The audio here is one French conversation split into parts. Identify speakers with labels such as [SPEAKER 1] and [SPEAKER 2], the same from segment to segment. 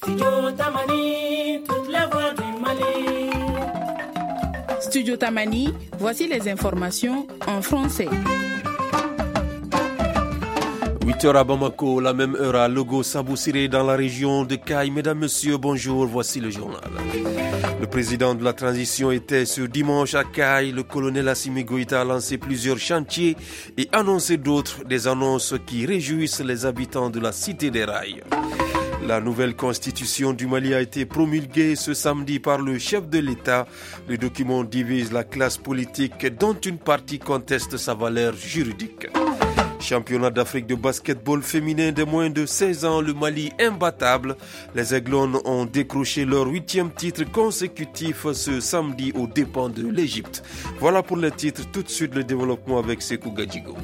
[SPEAKER 1] Studio Tamani, toutes les voix du Mali.
[SPEAKER 2] Studio Tamani, voici les informations en français.
[SPEAKER 3] 8h à Bamako, la même heure à Logo Saboussiré dans la région de Kayes. Mesdames, Messieurs, bonjour, voici le journal. Le président de la transition était ce dimanche à Kayes. Le colonel Assimi Goïta a lancé plusieurs chantiers et annoncé d'autres, des annonces qui réjouissent les habitants de la cité des rails. La nouvelle constitution du Mali a été promulguée ce samedi par le chef de l'État. Le document divise la classe politique dont une partie conteste sa valeur juridique. Championnat d'Afrique de basketball féminin de moins de 16 ans, le Mali imbattable. Les Aiglons ont décroché leur 8e titre consécutif ce samedi aux dépens de l'Égypte. Voilà pour les titres, tout de suite le développement avec Sekou Gadjigo.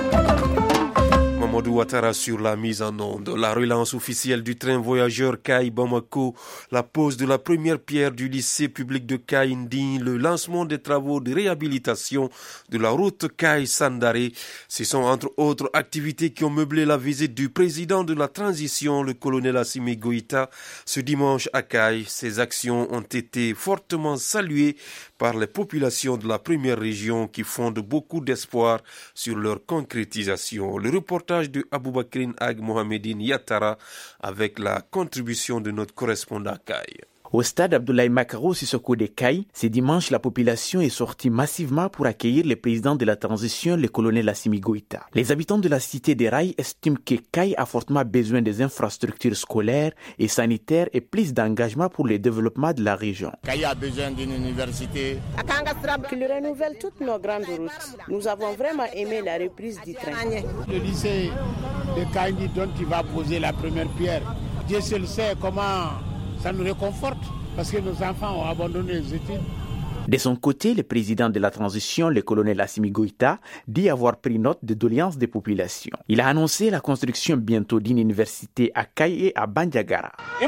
[SPEAKER 3] Mamadou Ouattara sur la mise en onde. La relance officielle du train voyageur Kayes-Bamako, la pose de la première pierre du lycée public de Kayes-Ndi, le lancement des travaux de réhabilitation de la route Kayes-Sandaré. Ce sont entre autres activités qui ont meublé la visite du président de la transition, le colonel Assimi Goïta, ce dimanche à Kayes. Ces actions ont été fortement saluées par les populations de la première région qui fondent beaucoup d'espoir sur leur concrétisation. Le reportage de Aboubakrine Ag Mohamedine Yattara avec la contribution de notre correspondant à Kayes.
[SPEAKER 4] Au stade Abdoulaye Makaro Sissoko de Kayes, ce dimanche, la population est sortie massivement pour accueillir le président de la transition, le colonel Assimi Goïta. Les habitants de la cité des rails estiment que Kayes a fortement besoin des infrastructures scolaires et sanitaires et plus d'engagement pour le développement de la région.
[SPEAKER 5] Kayes a besoin d'une université.
[SPEAKER 6] Qu'il renouvelle toutes nos grandes routes. Nous avons vraiment aimé la reprise du train.
[SPEAKER 5] Le lycée de Kayes dont il va poser la première pierre. Dieu seul sait comment ça nous réconforte parce que nos enfants ont abandonné les études.
[SPEAKER 4] De son côté, le président de la transition, le colonel Assimi Goïta, dit avoir pris note des doléances des populations. Il a annoncé la construction bientôt d'une université à Kayes et à Bandiagara.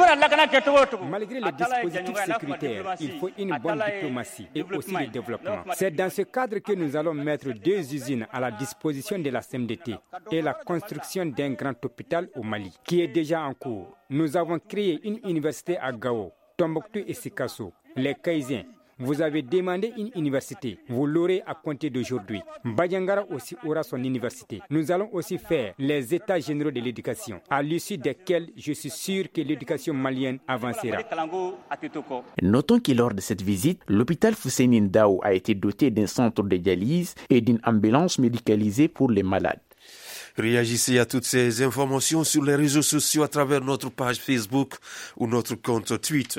[SPEAKER 7] Malgré les dispositifs sécuritaires, il faut une bonne diplomatie et aussi le développement. C'est dans ce cadre que nous allons mettre 2 usines à la disposition de la CMDT et la construction d'un grand hôpital au Mali, qui est déjà en cours. Nous avons créé une université à Gao, Tombouctou et Sikasso. Les Kayesiens, vous avez demandé une université, vous l'aurez à compter d'aujourd'hui. Badiangara aussi aura son université. Nous allons aussi faire les états généraux de l'éducation, à l'issue desquels je suis sûr que l'éducation malienne avancera.
[SPEAKER 4] Notons que lors de cette visite, l'hôpital Fousseini Ndao a été doté d'un centre de dialyse et d'une ambulance médicalisée pour les malades.
[SPEAKER 3] Réagissez à toutes ces informations sur les réseaux sociaux à travers notre page Facebook ou notre compte Twitter.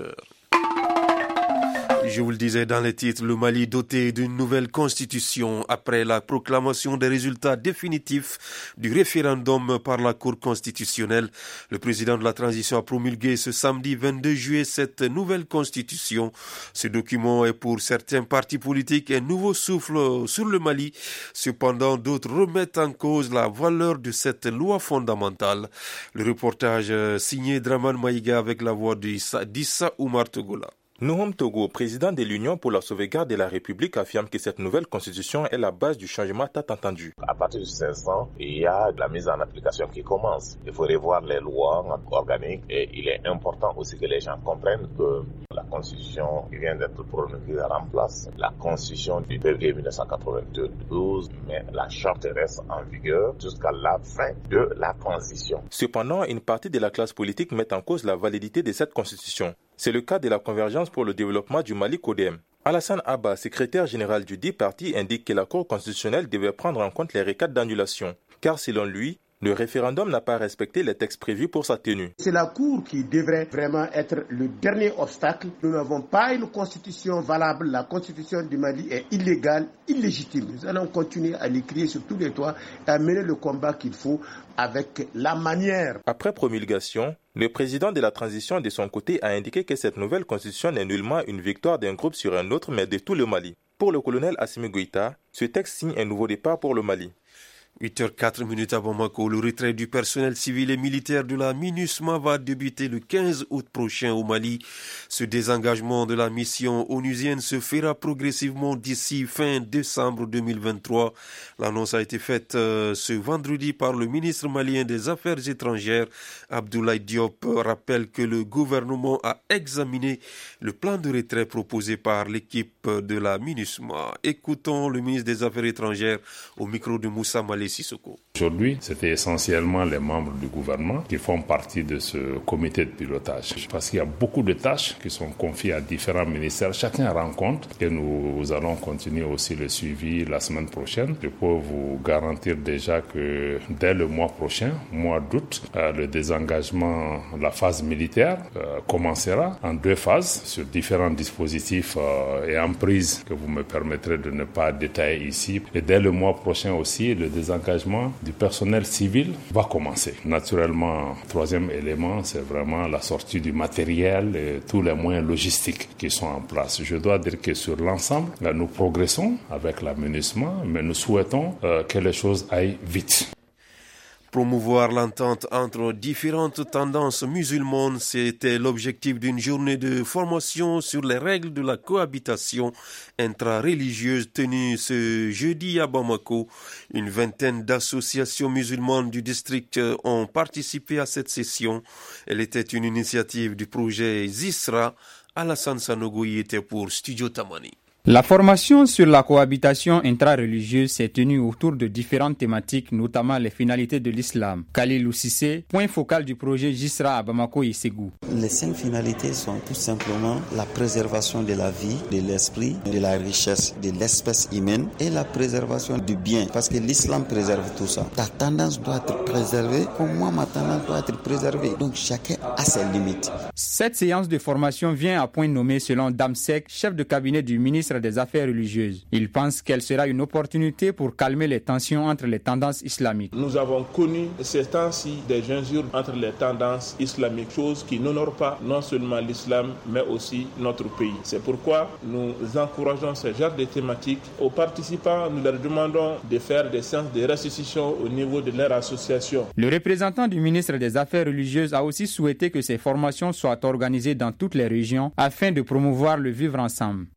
[SPEAKER 3] Je vous le disais dans les titres, le Mali doté d'une nouvelle constitution après la proclamation des résultats définitifs du référendum par la Cour constitutionnelle. Le président de la transition a promulgué ce samedi 22 juillet cette nouvelle constitution. Ce document est pour certains partis politiques un nouveau souffle sur le Mali. Cependant, d'autres remettent en cause la valeur de cette loi fondamentale. Le reportage signé Draman Maïga avec la voix d'Issa Oumar Togola.
[SPEAKER 8] Nouhom Togo, président de l'Union pour la sauvegarde de la République, affirme que cette nouvelle constitution est la base du changement tant attendu.
[SPEAKER 9] À partir de 16 ans, il y a la mise en application qui commence. Il faut revoir les lois organiques et il est important aussi que les gens comprennent que la constitution qui vient d'être promulguée remplace la constitution du février 1992, mais la charte reste en vigueur jusqu'à la fin de la transition.
[SPEAKER 8] Cependant, une partie de la classe politique met en cause la validité de cette constitution. C'est le cas de la Convergence pour le développement du Mali CODEM. Alassane Abba, secrétaire général du dit parti, indique que la Cour constitutionnelle devait prendre en compte les requêtes d'annulation, car selon lui, le référendum n'a pas respecté les textes prévus pour sa tenue.
[SPEAKER 10] C'est la Cour qui devrait vraiment être le dernier obstacle. Nous n'avons pas une constitution valable. La constitution du Mali est illégale, illégitime. Nous allons continuer à l'écrire sur tous les toits et à mener le combat qu'il faut avec la manière.
[SPEAKER 8] Après promulgation, le président de la transition de son côté a indiqué que cette nouvelle constitution n'est nullement une victoire d'un groupe sur un autre, mais de tout le Mali. Pour le colonel Assimi Goïta, ce texte signe un nouveau départ pour le Mali.
[SPEAKER 3] 8h04 à Bamako. Le retrait du personnel civil et militaire de la MINUSMA va débuter le 15 août prochain au Mali. Ce désengagement de la mission onusienne se fera progressivement d'ici fin décembre 2023. L'annonce a été faite ce vendredi par le ministre malien des Affaires étrangères, Abdoulaye Diop. Rappelle que le gouvernement a examiné le plan de retrait proposé par l'équipe de la MINUSMA. Écoutons le ministre des Affaires étrangères au micro de Moussa Malé Sissoko.
[SPEAKER 11] Aujourd'hui, c'était essentiellement les membres du gouvernement qui font partie de ce comité de pilotage. Parce qu'il y a beaucoup de tâches qui sont confiées à différents ministères. Chacun rend compte que nous allons continuer aussi le suivi la semaine prochaine. Je peux vous garantir déjà que dès le mois prochain, mois d'août, le désengagement, la phase militaire commencera en 2 phases sur différents dispositifs et emprises que vous me permettrez de ne pas détailler ici. Et dès le mois prochain aussi, le désengagement du personnel civil va commencer. Naturellement, 3e élément, c'est vraiment la sortie du matériel et tous les moyens logistiques qui sont en place. Je dois dire que sur l'ensemble, nous progressons avec la MINUSMA, mais nous souhaitons que les choses aillent vite.
[SPEAKER 3] Promouvoir l'entente entre différentes tendances musulmanes, c'était l'objectif d'une journée de formation sur les règles de la cohabitation intra-religieuse tenue ce jeudi à Bamako. Une vingtaine d'associations musulmanes du district ont participé à cette session. Elle était une initiative du projet Zisra. Alassane Sanogo y était pour Studio Tamani.
[SPEAKER 12] La formation sur la cohabitation intra-religieuse s'est tenue autour de différentes thématiques, notamment les finalités de l'islam. Khalilou Cissé, point focal du projet Jisra à Bamako et Ségou.
[SPEAKER 13] Les 5 finalités sont tout simplement la préservation de la vie, de l'esprit, de la richesse, de l'espèce humaine et la préservation du bien. Parce que l'islam préserve tout ça. Ta tendance doit être préservée, comme moi ma tendance doit être préservée. Donc chacun a ses limites.
[SPEAKER 12] Cette séance de formation vient à point nommé selon Damsek, chef de cabinet du ministre des Affaires religieuses. Il pense qu'elle sera une opportunité pour calmer les tensions entre les tendances islamiques.
[SPEAKER 14] Nous avons connu ces temps-ci des injures entre les tendances islamiques, chose qui n'honore pas non seulement l'islam, mais aussi notre pays. C'est pourquoi nous encourageons ce genre de thématiques. Aux participants, nous leur demandons de faire des séances de restitution au niveau de leur association.
[SPEAKER 12] Le représentant du ministre des Affaires religieuses a aussi souhaité que ces formations soient organisées dans toutes les régions afin de promouvoir le vivre ensemble.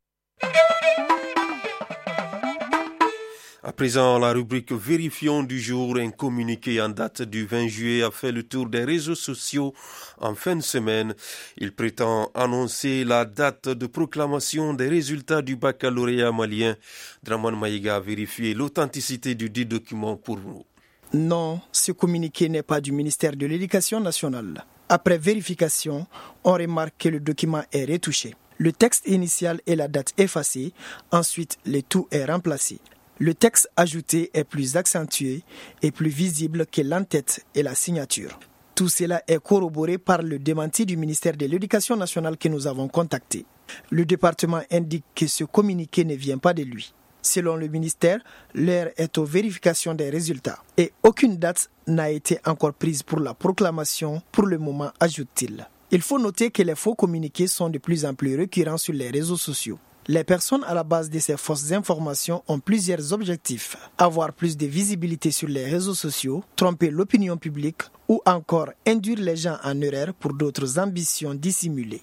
[SPEAKER 3] À présent, la rubrique Vérifions du jour, un communiqué en date du 20 juillet a fait le tour des réseaux sociaux en fin de semaine. Il prétend annoncer la date de proclamation des résultats du baccalauréat malien. Draman Maïga a vérifié l'authenticité du dit document pour vous.
[SPEAKER 15] Non, ce communiqué n'est pas du ministère de l'Éducation nationale. Après vérification, on remarque que le document est retouché. Le texte initial et la date effacée, ensuite le tout est remplacé. Le texte ajouté est plus accentué et plus visible que l'entête et la signature. Tout cela est corroboré par le démenti du ministère de l'Éducation nationale que nous avons contacté. Le département indique que ce communiqué ne vient pas de lui. Selon le ministère, l'heure est aux vérifications des résultats et aucune date n'a été encore prise pour la proclamation pour le moment, ajoute-t-il. Il faut noter que les faux communiqués sont de plus en plus récurrents sur les réseaux sociaux. Les personnes à la base de ces fausses informations ont plusieurs objectifs. Avoir plus de visibilité sur les réseaux sociaux, tromper l'opinion publique ou encore induire les gens en erreur pour d'autres ambitions dissimulées.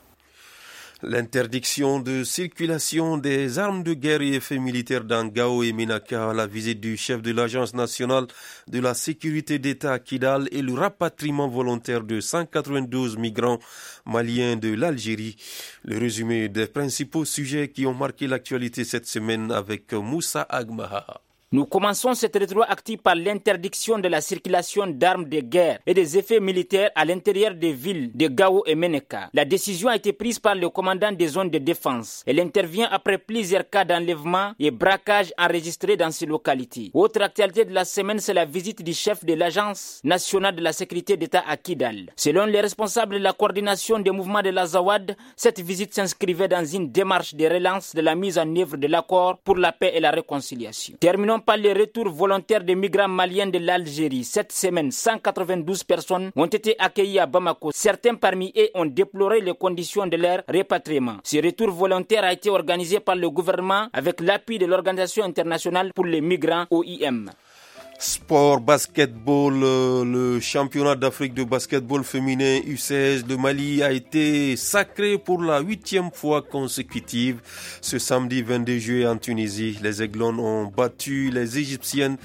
[SPEAKER 3] L'interdiction de circulation des armes de guerre et effets militaires dans Gao et Menaka, la visite du chef de l'Agence nationale de la sécurité d'État à Kidal et le rapatriement volontaire de 192 migrants maliens de l'Algérie. Le résumé des principaux sujets qui ont marqué l'actualité cette semaine avec Moussa Agmaha.
[SPEAKER 16] Nous commençons cette rétroactive par l'interdiction de la circulation d'armes de guerre et des effets militaires à l'intérieur des villes de Gao et Menaka. La décision a été prise par le commandant des zones de défense. Elle intervient après plusieurs cas d'enlèvement et braquage enregistrés dans ces localités. Autre actualité de la semaine, c'est la visite du chef de l'Agence nationale de la sécurité d'État à Kidal. Selon les responsables de la coordination des mouvements de l'Azawad, cette visite s'inscrivait dans une démarche de relance de la mise en œuvre de l'accord pour la paix et la réconciliation. Terminons par les retours volontaires des migrants maliens de l'Algérie. Cette semaine, 192 personnes ont été accueillies à Bamako. Certains parmi eux ont déploré les conditions de leur répatriement. Ce retour volontaire a été organisé par le gouvernement avec l'appui de l'Organisation internationale pour les migrants OIM.
[SPEAKER 3] Sport, basketball, le championnat d'Afrique de basketball féminin U16 de Mali a été sacré pour la 8e fois consécutive. Ce samedi 22 juillet en Tunisie, les Aiglons ont battu les Égyptiennes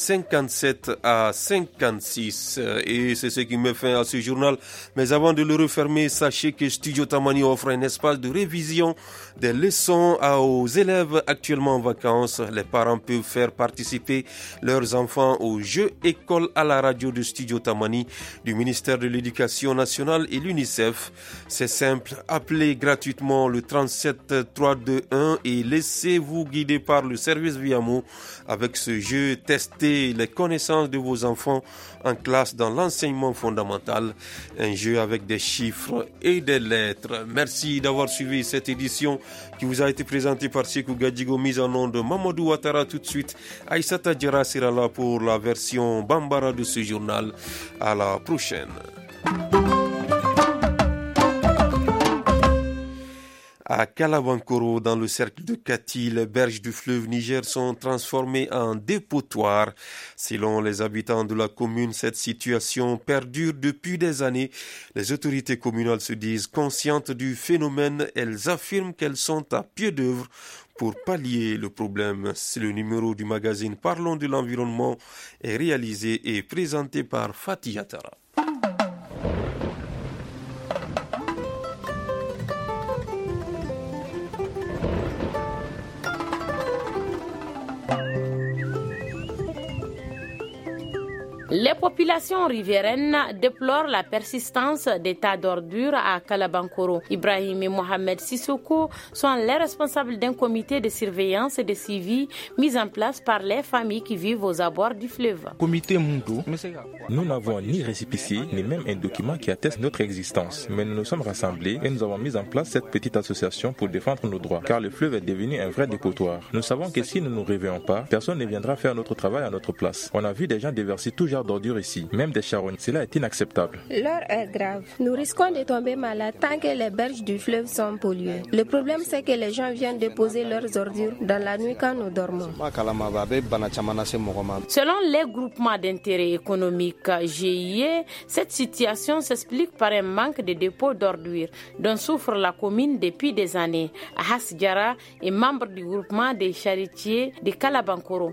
[SPEAKER 3] 57-56. Et c'est ce qui met fin à ce journal. Mais avant de le refermer, sachez que Studio Tamani offre un espace de révision des leçons aux élèves actuellement en vacances. Les parents peuvent faire participer leurs enfants aux Jeux école à la radio de Studio Tamani du ministère de l'Éducation nationale et l'UNICEF. C'est simple, appelez gratuitement le 37 321 et laissez-vous guider par le service Viamo. Avec ce jeu, testez les connaissances de vos enfants en classe dans l'enseignement fondamental. Un jeu avec des chiffres et des lettres. Merci d'avoir suivi cette édition qui vous a été présentée par Sekou Gadjigo, mise en nom de Mamadou Ouattara. Tout de suite, Aïssata Djera sera là pour la version Bambara de ce journal. À la prochaine. À Kalabankoro, dans le cercle de Kati, les berges du fleuve Niger sont transformées en dépotoirs. Selon les habitants de la commune, cette situation perdure depuis des années. Les autorités communales se disent conscientes du phénomène. Elles affirment qu'elles sont à pied d'œuvre pour pallier le problème. C'est le numéro du magazine Parlons de l'environnement est réalisé et présenté par Fatih Attara.
[SPEAKER 17] Les populations riveraines déplorent la persistance des tas d'ordures à Kalabankoro. Ibrahim et Mohamed Sissoko sont les responsables d'un comité de surveillance et de suivi mis en place par les familles qui vivent aux abords du fleuve.
[SPEAKER 8] Nous n'avons ni récépissé, ni même un document qui atteste notre existence. Mais nous nous sommes rassemblés et nous avons mis en place cette petite association pour défendre nos droits, car le fleuve est devenu un vrai dépotoir. Nous savons que si nous ne nous réveillons pas, personne ne viendra faire notre travail à notre place. On a vu des gens déverser tout genre d'ordures ici, même des charognes. Cela est inacceptable.
[SPEAKER 18] L'heure est grave. Nous risquons de tomber malades tant que les berges du fleuve sont polluées. Le problème, c'est que les gens viennent déposer leurs ordures dans la nuit quand nous dormons.
[SPEAKER 17] Selon les groupements d'intérêt économique GIE, cette situation s'explique par un manque de dépôts d'ordures dont souffre la commune depuis des années. Ahas Diara est membre du groupement des charretiers de Kalabankoro.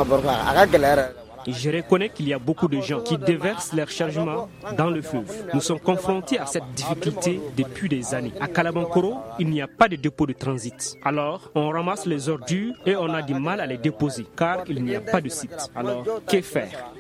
[SPEAKER 19] Je reconnais qu'il y a beaucoup de gens qui déversent leurs chargements dans le fleuve. Nous sommes confrontés à cette difficulté depuis des années. À Kalabankoro, il n'y a pas de dépôt de transit. Alors, on ramasse les ordures et on a du mal à les déposer car il n'y a pas de site. Alors, que faire?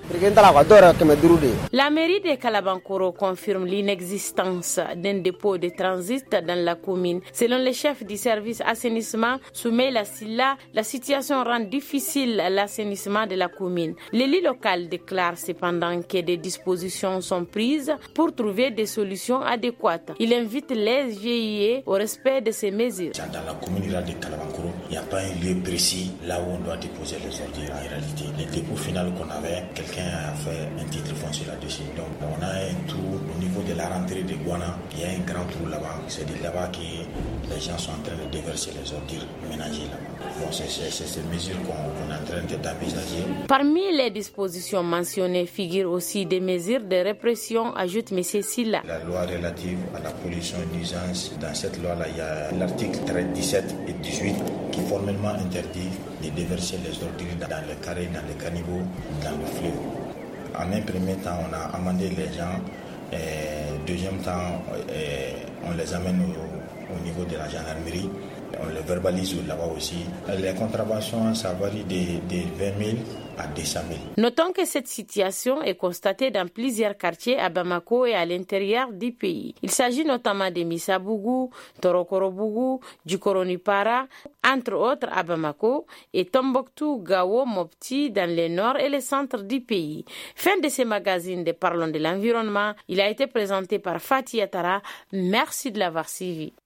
[SPEAKER 17] La mairie de Kalabankoro confirme l'inexistence d'un dépôt de transit dans la commune. Selon le chef du service assainissement, Soumeila Silla, la situation rend difficile l'assainissement de la commune. L'élu local déclare cependant que des dispositions sont prises pour trouver des solutions adéquates. Il invite les GIE au respect de ces mesures.
[SPEAKER 20] Dans la commune rurale de Kalabankoro, il n'y a pas un lieu précis là où on doit déposer les ordures en réalité. Le dépôt final qu'on avait, quelqu'un a fait un titre foncier là-dessus. Donc on a un trou au niveau de la rentrée de Guana. Il y a un grand trou là-bas. C'est de là-bas que les gens sont en train de déverser les ordures ménagères là-bas. Bon, c'est ces mesures qu'on est en train d'envisager.
[SPEAKER 17] Parmi les dispositions mentionnées figurent aussi des mesures de répression, ajoute M. Silla.
[SPEAKER 20] La loi relative à la pollution et nuisance, dans cette loi-là, il y a l'article 17 et 18 qui formellement interdit de déverser les ordures dans les carrés, dans les caniveaux, dans le fleuve. En un premier temps, on a amendé les gens. Deuxième temps, on les amène au niveau de la gendarmerie. On les verbalise là-bas aussi. Les contraventions, ça varie de 20 000 à 200 000.
[SPEAKER 17] Notons que cette situation est constatée dans plusieurs quartiers à Bamako et à l'intérieur du pays. Il s'agit notamment de Missabougou, Torokorobougou, Djukoronipara, entre autres à Bamako, et Tombouctou, Gao, Mopti dans le nord et le centre du pays. Fin de ce magazine de Parlons de l'environnement. Il a été présenté par Fatih Attara. Merci de l'avoir suivi.